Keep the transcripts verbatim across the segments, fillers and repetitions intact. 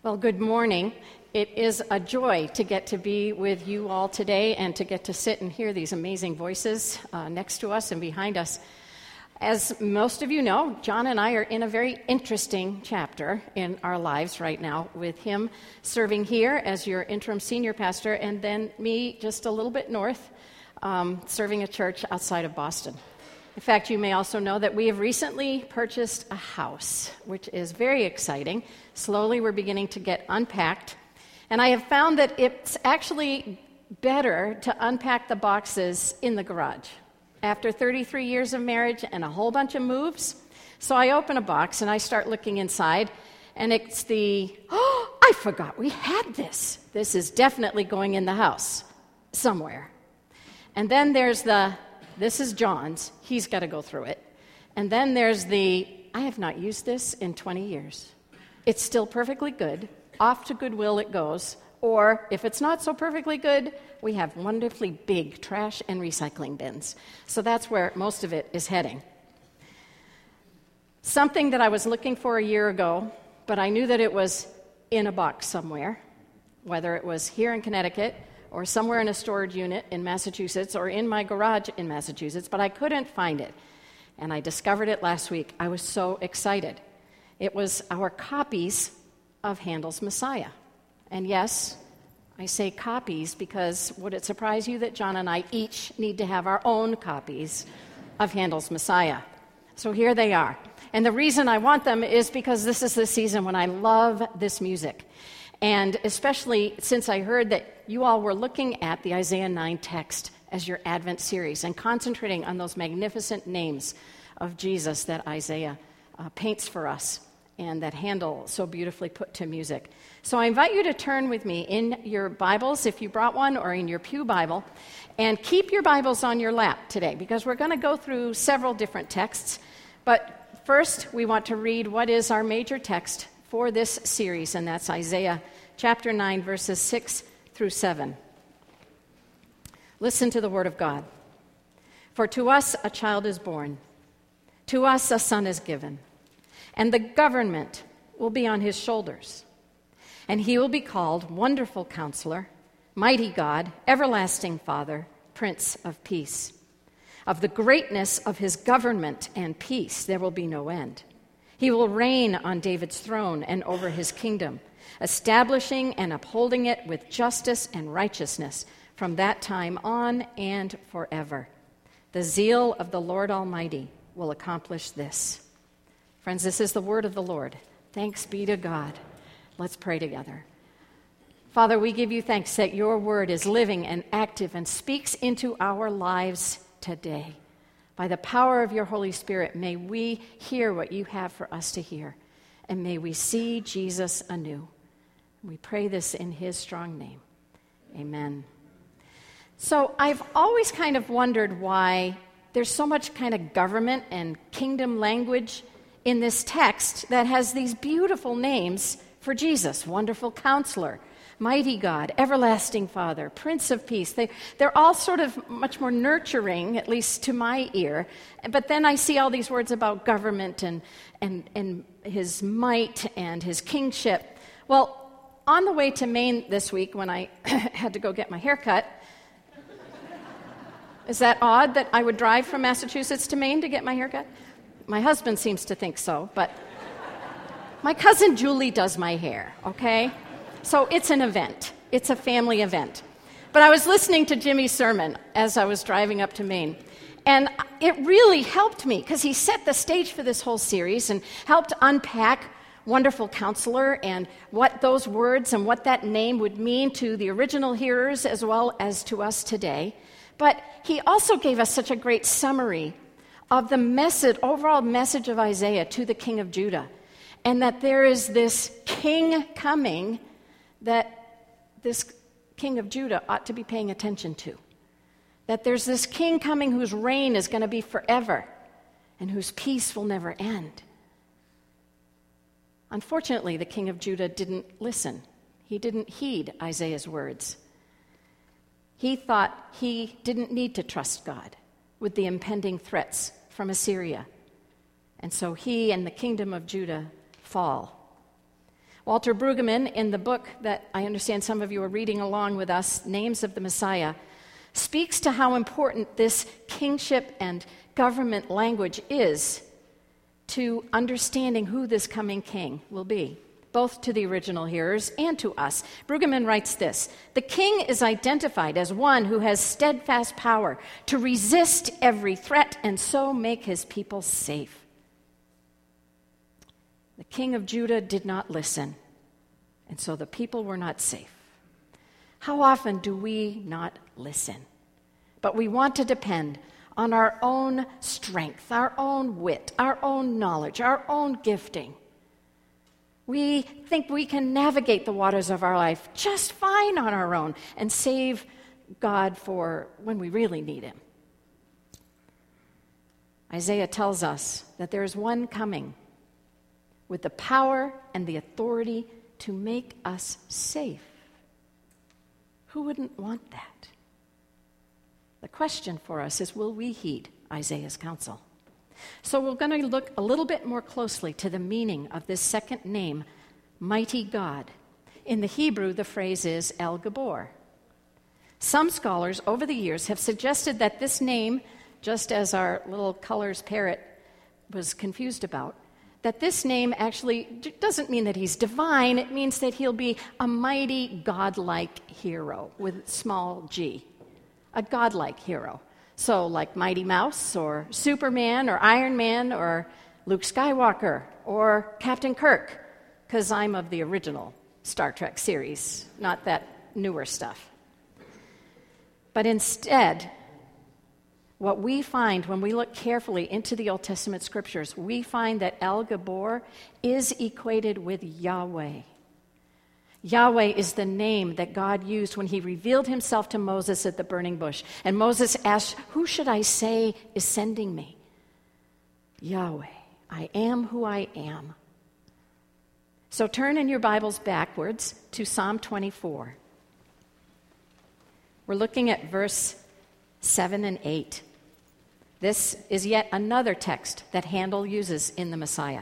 Well, good morning. It is a joy to get to be with you all today and to get to sit and hear these amazing voices uh, next to us and behind us. As most of you know, John and I are in a very interesting chapter in our lives right now, with him serving here as your interim senior pastor, and then me just a little bit north, um, serving a church outside of Boston. In fact, you may also know that we have recently purchased a house, which is very exciting. Slowly, we're beginning to get unpacked. And I have found that it's actually better to unpack the boxes in the garage. After thirty-three years of marriage and a whole bunch of moves, so I open a box and I start looking inside, and it's the, oh, I forgot we had this. This is definitely going in the house somewhere. And then there's the, this is John's. He's got to go through it. And then there's the, I have not used this in twenty years. It's still perfectly good. Off to Goodwill it goes. Or if it's not so perfectly good, we have wonderfully big trash and recycling bins. So that's where most of it is heading. Something that I was looking for a year ago, but I knew that it was in a box somewhere, whether it was here in Connecticut or somewhere in a storage unit in Massachusetts or in my garage in Massachusetts, but I couldn't find it. And I discovered it last week. I was so excited. It was our copies of Handel's Messiah. And yes, I say copies because would it surprise you that John and I each need to have our own copies of Handel's Messiah? So here they are. And the reason I want them is because this is the season when I love this music. And especially since I heard that you all were looking at the Isaiah nine text as your Advent series and concentrating on those magnificent names of Jesus that Isaiah uh, paints for us and that Handel so beautifully put to music. So I invite you to turn with me in your Bibles, if you brought one, or in your pew Bible, and keep your Bibles on your lap today, because we're going to go through several different texts. But first, we want to read what is our major text for this series, and that's Isaiah chapter nine, verses six through seven. Listen to the word of God. For to us a child is born, to us a son is given, and the government will be on his shoulders. And he will be called Wonderful Counselor, Mighty God, Everlasting Father, Prince of Peace. Of the greatness of his government and peace there will be no end. He will reign on David's throne and over his kingdom, establishing and upholding it with justice and righteousness from that time on and forever. The zeal of the Lord Almighty will accomplish this. Friends, this is the word of the Lord. Thanks be to God. Let's pray together. Father, we give you thanks that your word is living and active and speaks into our lives today. By the power of your Holy Spirit, may we hear what you have for us to hear, and may we see Jesus anew. We pray this in his strong name. Amen. So I've always kind of wondered why there's so much kind of government and kingdom language in this text that has these beautiful names for Jesus: Wonderful Counselor, Mighty God, Everlasting Father, Prince of Peace. They, they're all sort of much more nurturing, at least to my ear. But then I see all these words about government and, and, and his might and his kingship. Well, on the way to Maine this week when I had to go get my hair cut, is that odd that I would drive from Massachusetts to Maine to get my hair cut? My husband seems to think so, but my cousin Julie does my hair, okay? So it's an event. It's a family event. But I was listening to Jimmy's sermon as I was driving up to Maine, and it really helped me because he set the stage for this whole series and helped unpack Wonderful Counselor and what those words and what that name would mean to the original hearers as well as to us today. But he also gave us such a great summary of the message, overall message of Isaiah to the King of Judah, and that there is this king coming that this King of Judah ought to be paying attention to. That there's this king coming whose reign is going to be forever and whose peace will never end. Unfortunately, the King of Judah didn't listen. He didn't heed Isaiah's words. He thought he didn't need to trust God with the impending threats from Assyria. And so he and the kingdom of Judah fall. Walter Brueggemann, in the book that I understand some of you are reading along with us, Names of the Messiah, speaks to how important this kingship and government language is to understanding who this coming king will be, both to the original hearers and to us. Brueggemann writes this: "The king is identified as one who has steadfast power to resist every threat and so make his people safe. The king of Judah did not listen, and so the people were not safe." How often do we not listen? But we want to depend on our own strength, our own wit, our own knowledge, our own gifting. We think we can navigate the waters of our life just fine on our own and save God for when we really need him. Isaiah tells us that there is one coming with the power and the authority to make us safe. Who wouldn't want that? The question for us is, will we heed Isaiah's counsel? So we're going to look a little bit more closely to the meaning of this second name, Mighty God. In the Hebrew, the phrase is El Gabor. Some scholars over the years have suggested that this name, just as our little colors parrot was confused about, that this name actually doesn't mean that he's divine. It means that he'll be a mighty, godlike hero with small g, a godlike hero. So like Mighty Mouse or Superman or Iron Man or Luke Skywalker or Captain Kirk, because I'm of the original Star Trek series, not that newer stuff. But instead, what we find when we look carefully into the Old Testament scriptures, we find that El Gabor is equated with Yahweh. Yahweh is the name that God used when he revealed himself to Moses at the burning bush. And Moses asked, "Who should I say is sending me?" Yahweh, I am who I am. So turn in your Bibles backwards to Psalm twenty-four. We're looking at verse seven and eight. This is yet another text that Handel uses in the Messiah.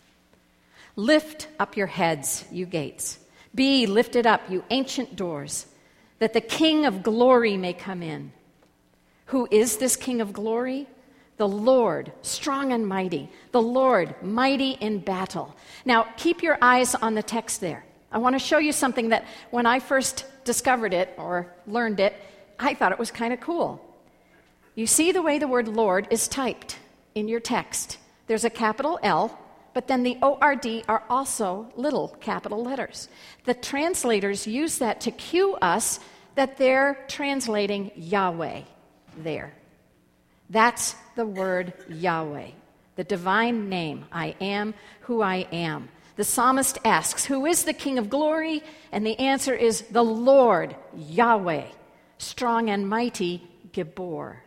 "Lift up your heads, you gates. Be lifted up, you ancient doors, that the King of glory may come in." Who is this King of glory? The Lord, strong and mighty. The Lord, mighty in battle. Now, keep your eyes on the text there. I want to show you something that when I first discovered it or learned it, I thought it was kind of cool. You see the way the word Lord is typed in your text. There's a capital L, but then the O R D are also little capital letters. The translators use that to cue us that they're translating Yahweh there. That's the word Yahweh, the divine name, I am who I am. The psalmist asks, who is the King of glory? And the answer is the Lord, Yahweh, strong and mighty, Gabor.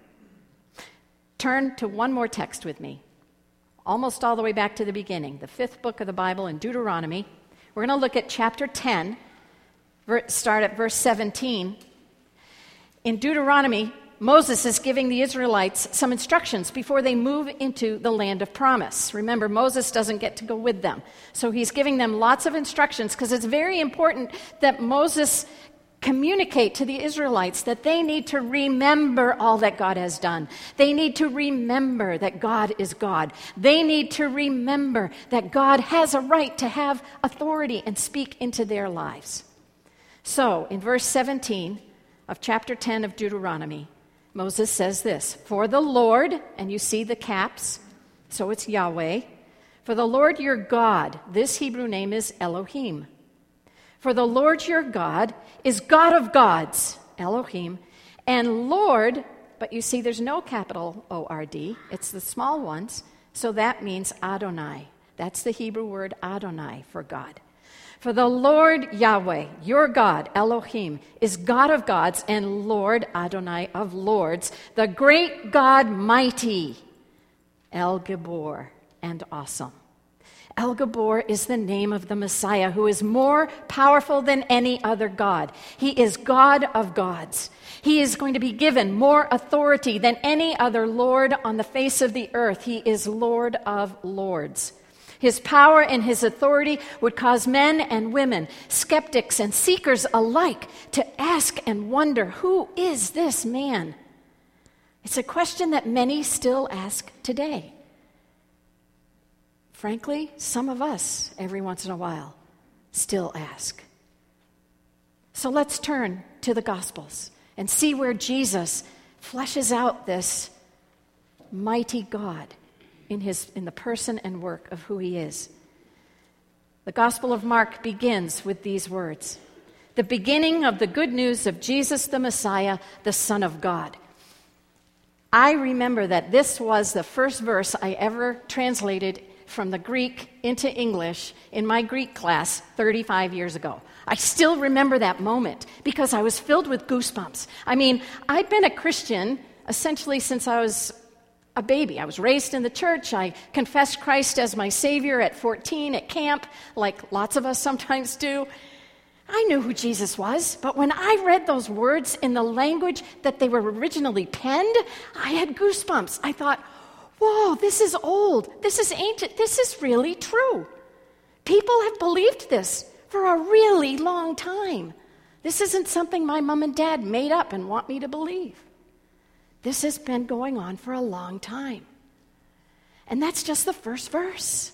Turn to one more text with me, almost all the way back to the beginning, the fifth book of the Bible in Deuteronomy. We're going to look at chapter ten, start at verse seventeen. In Deuteronomy, Moses is giving the Israelites some instructions before they move into the land of promise. Remember, Moses doesn't get to go with them. So he's giving them lots of instructions because it's very important that Moses communicate to the Israelites that they need to remember all that God has done. They need to remember that God is God. They need to remember that God has a right to have authority and speak into their lives. So, in verse seventeen of chapter ten of Deuteronomy, Moses says this, "For the Lord," and you see the caps, so it's Yahweh, "for the Lord your God," this Hebrew name is Elohim. "For the Lord your God is God of gods," Elohim, "and Lord," but you see there's no capital O R D, it's the small ones, so that means Adonai. That's the Hebrew word Adonai for God. "For the Lord Yahweh, your God, Elohim, is God of gods and Lord Adonai of lords, the great God mighty, El Gabor, and awesome." El Gabor is the name of the Messiah, who is more powerful than any other God. He is God of gods. He is going to be given more authority than any other Lord on the face of the earth. He is Lord of lords. His power and his authority would cause men and women, skeptics and seekers alike, to ask and wonder, who is this man? It's a question that many still ask today. Frankly, some of us, every once in a while, still ask. So let's turn to the Gospels and see where Jesus fleshes out this mighty God in his in the person and work of who he is. The Gospel of Mark begins with these words: the beginning of the good news of Jesus the Messiah, the Son of God. I remember that this was the first verse I ever translated from the Greek into English in my Greek class thirty-five years ago. I still remember that moment because I was filled with goosebumps. I mean, I'd been a Christian essentially since I was a baby. I was raised in the church. I confessed Christ as my Savior at fourteen at camp, like lots of us sometimes do. I knew who Jesus was, but when I read those words in the language that they were originally penned, I had goosebumps. I thought, whoa, this is old. This is ancient. This is really true. People have believed this for a really long time. This isn't something my mom and dad made up and want me to believe. This has been going on for a long time. And that's just the first verse.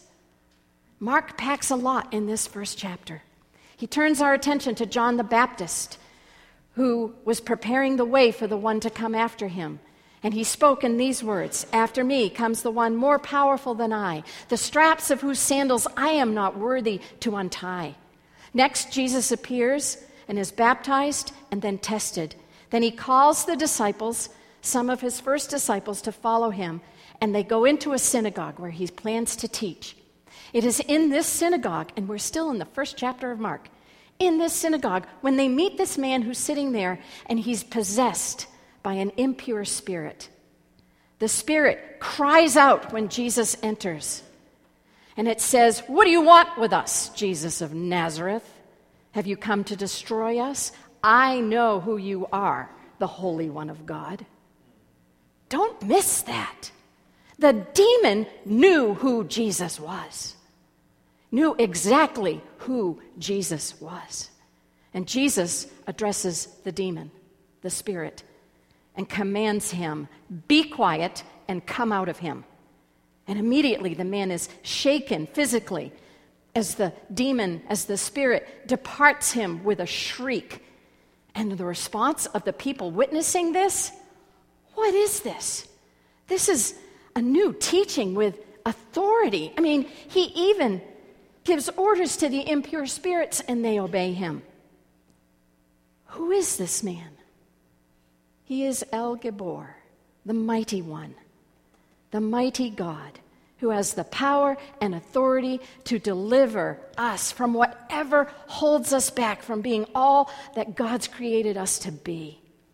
Mark packs a lot in this first chapter. He turns our attention to John the Baptist, who was preparing the way for the one to come after him. And he spoke in these words: "After me comes the one more powerful than I, the straps of whose sandals I am not worthy to untie." Next, Jesus appears and is baptized and then tested. Then he calls the disciples, some of his first disciples, to follow him, and they go into a synagogue where he plans to teach. It is in this synagogue, and we're still in the first chapter of Mark, in this synagogue, when they meet this man who's sitting there, and he's possessed by an impure spirit. The spirit cries out when Jesus enters, and it says, "What do you want with us, Jesus of Nazareth? Have you come to destroy us? I know who you are, the Holy One of God." Don't miss that. The demon knew who Jesus was, knew exactly who Jesus was. And Jesus addresses the demon, the spirit, and commands him, "Be quiet and come out of him." And immediately the man is shaken physically as the demon, as the spirit departs him with a shriek. And the response of the people witnessing this: what is this? This is a new teaching with authority. I mean, he even gives orders to the impure spirits and they obey him. Who is this man? He is El Gibor, the mighty one, the mighty God who has the power and authority to deliver us from whatever holds us back from being all that God's created us to be.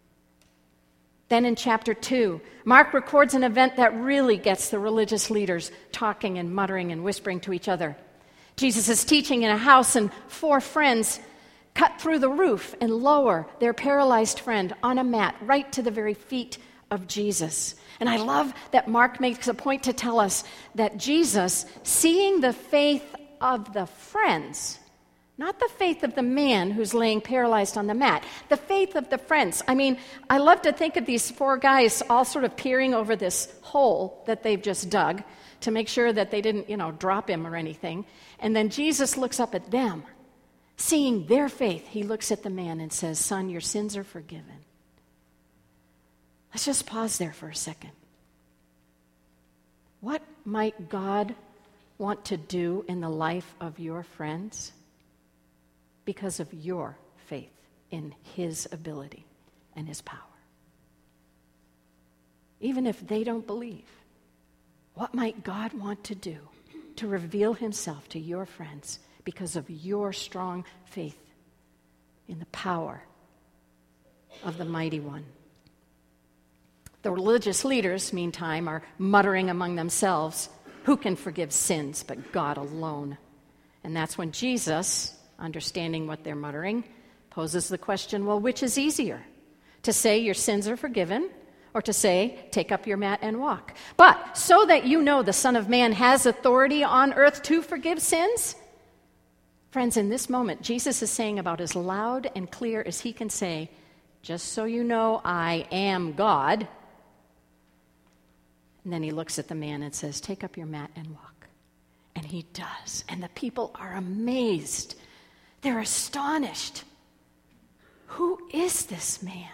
Then in chapter two, Mark records an event that really gets the religious leaders talking and muttering and whispering to each other. Jesus is teaching in a house, and four friends cut through the roof and lower their paralyzed friend on a mat right to the very feet of Jesus. And I love that Mark makes a point to tell us that Jesus, seeing the faith of the friends, not the faith of the man who's laying paralyzed on the mat, the faith of the friends. I mean, I love to think of these four guys all sort of peering over this hole that they've just dug to make sure that they didn't, you know, drop him or anything. And then Jesus looks up at them. Seeing their faith, he looks at the man and says, "Son, your sins are forgiven." Let's just pause there for a second. What might God want to do in the life of your friends because of your faith in his ability and his power? Even if they don't believe, what might God want to do to reveal himself to your friends because of your strong faith in the power of the mighty one? The religious leaders, meantime, are muttering among themselves, "Who can forgive sins but God alone?" And that's when Jesus, understanding what they're muttering, poses the question, well, which is easier? To say your sins are forgiven, or to say, take up your mat and walk. But so that you know the Son of Man has authority on earth to forgive sins, friends, in this moment, Jesus is saying about as loud and clear as he can say, just so you know, I am God. And then he looks at the man and says, take up your mat and walk. And he does. And the people are amazed. They're astonished. Who is this man?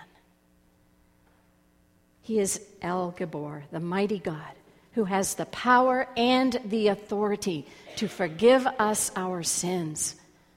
He is El Gabor, the mighty God, who has the power and the authority to forgive us our sins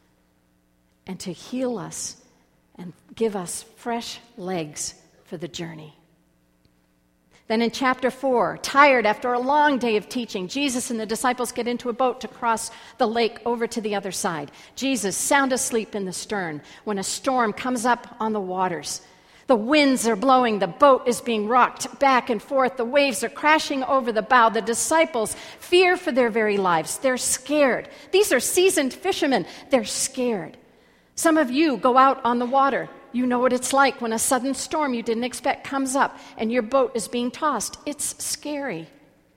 and to heal us and give us fresh legs for the journey. Then in chapter four, tired after a long day of teaching, Jesus and the disciples get into a boat to cross the lake over to the other side. Jesus, sound asleep in the stern, when a storm comes up on the waters. The winds are blowing, the boat is being rocked back and forth, the waves are crashing over the bow. The disciples fear for their very lives. They're scared. These are seasoned fishermen. They're scared. Some of you go out on the water. You know what it's like when a sudden storm you didn't expect comes up and your boat is being tossed. It's scary.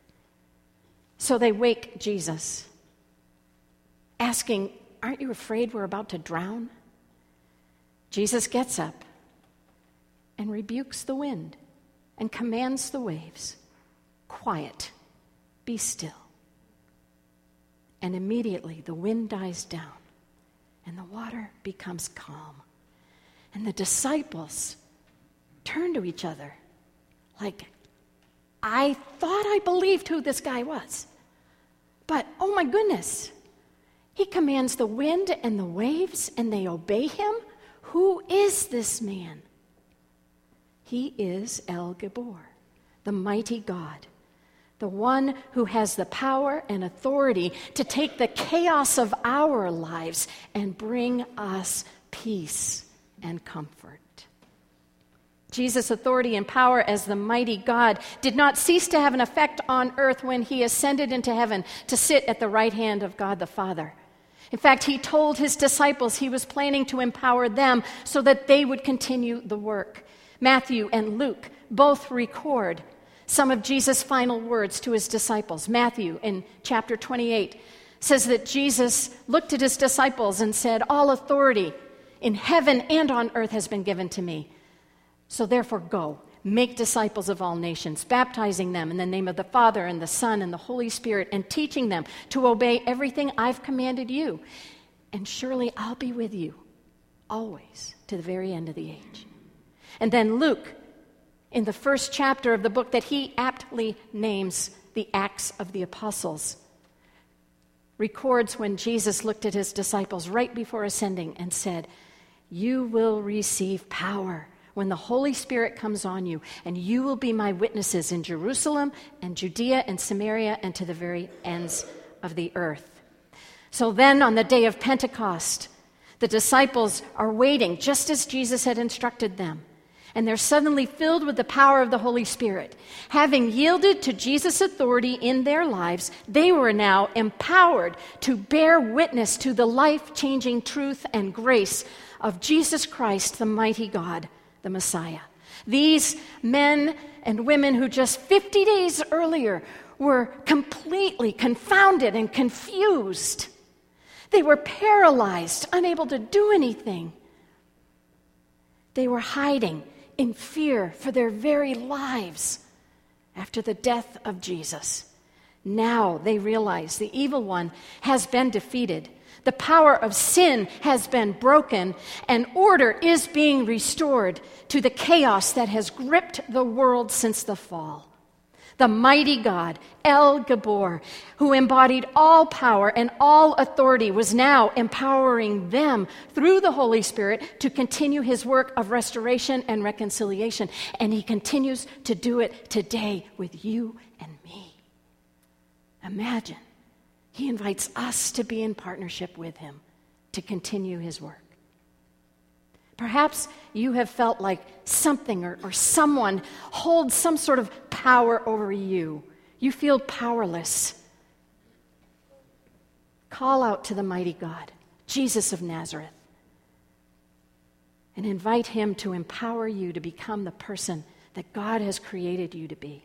So they wake Jesus, asking, aren't you afraid we're about to drown? Jesus gets up and rebukes the wind and commands the waves, quiet, be still. And immediately the wind dies down and the water becomes calm. And the disciples turn to each other like, I thought I believed who this guy was. But, oh my goodness, he commands the wind and the waves and they obey him? Who is this man? He is El Gabor, the mighty God, the one who has the power and authority to take the chaos of our lives and bring us peace and comfort. Jesus' authority and power as the mighty God did not cease to have an effect on earth when he ascended into heaven to sit at the right hand of God the Father. In fact, he told his disciples he was planning to empower them so that they would continue the work. Matthew and Luke both record some of Jesus' final words to his disciples. Matthew, in chapter twenty-eight, says that Jesus looked at his disciples and said, all authority in heaven and on earth has been given to me. So therefore go, make disciples of all nations, baptizing them in the name of the Father and the Son and the Holy Spirit, and teaching them to obey everything I've commanded you. And surely I'll be with you always to the very end of the age. And then Luke, in the first chapter of the book that he aptly names the Acts of the Apostles, records when Jesus looked at his disciples right before ascending and said, you will receive power when the Holy Spirit comes on you, and you will be my witnesses in Jerusalem and Judea and Samaria and to the very ends of the earth. So then on the day of Pentecost, the disciples are waiting just as Jesus had instructed them. And they're suddenly filled with the power of the Holy Spirit. Having yielded to Jesus' authority in their lives, they were now empowered to bear witness to the life-changing truth and grace of Jesus Christ, the mighty God, the Messiah. These men and women who just fifty days earlier were completely confounded and confused. They were paralyzed, unable to do anything. They were hiding in fear for their very lives after the death of Jesus. Now they realize the evil one has been defeated. The power of sin has been broken, and order is being restored to the chaos that has gripped the world since the fall. The mighty God, El Gabor, who embodied all power and all authority, was now empowering them through the Holy Spirit to continue his work of restoration and reconciliation. And he continues to do it today with you and me. Imagine, he invites us to be in partnership with him to continue his work. Perhaps you have felt like something or, or someone holds some sort of power over you. You feel powerless. Call out to the mighty God, Jesus of Nazareth, and invite him to empower you to become the person that God has created you to be.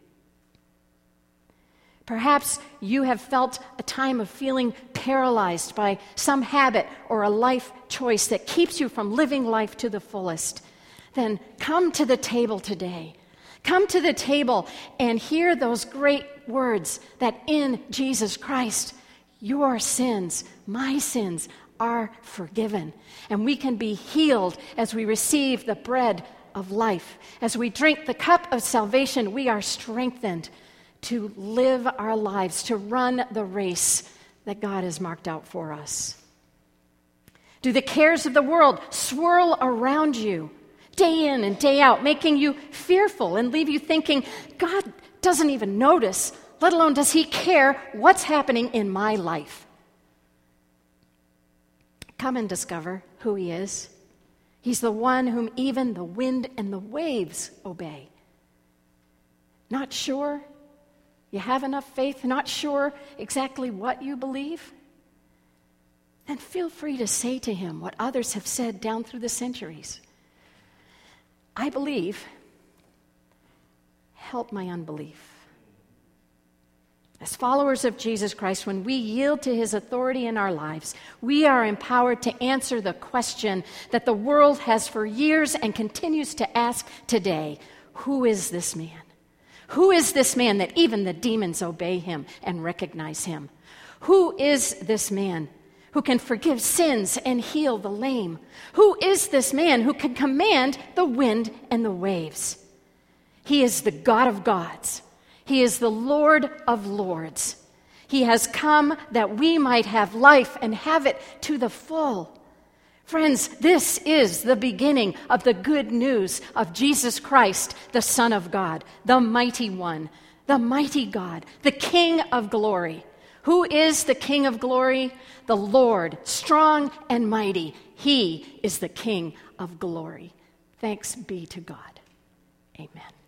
Perhaps you have felt a time of feeling paralyzed by some habit or a life choice that keeps you from living life to the fullest. Then come to the table today. Come to the table and hear those great words that in Jesus Christ, your sins, my sins, are forgiven. And we can be healed as we receive the bread of life. As we drink the cup of salvation, we are strengthened to live our lives, to run the race that God has marked out for us. Do the cares of the world swirl around you day in and day out, making you fearful and leave you thinking, God doesn't even notice, let alone does he care what's happening in my life? Come and discover who he is. He's the one whom even the wind and the waves obey. Not sure you have enough faith, not sure exactly what you believe? Then feel free to say to him what others have said down through the centuries. I believe, help my unbelief. As followers of Jesus Christ, when we yield to his authority in our lives, we are empowered to answer the question that the world has for years and continues to ask today: who is this man? Who is this man that even the demons obey him and recognize him? Who is this man who can forgive sins and heal the lame? Who is this man who can command the wind and the waves? He is the God of gods. He is the Lord of lords. He has come that we might have life and have it to the full. Friends, this is the beginning of the good news of Jesus Christ, the Son of God, the mighty one, the mighty God, the King of glory. Who is the King of glory? The Lord, strong and mighty. He is the King of glory. Thanks be to God. Amen.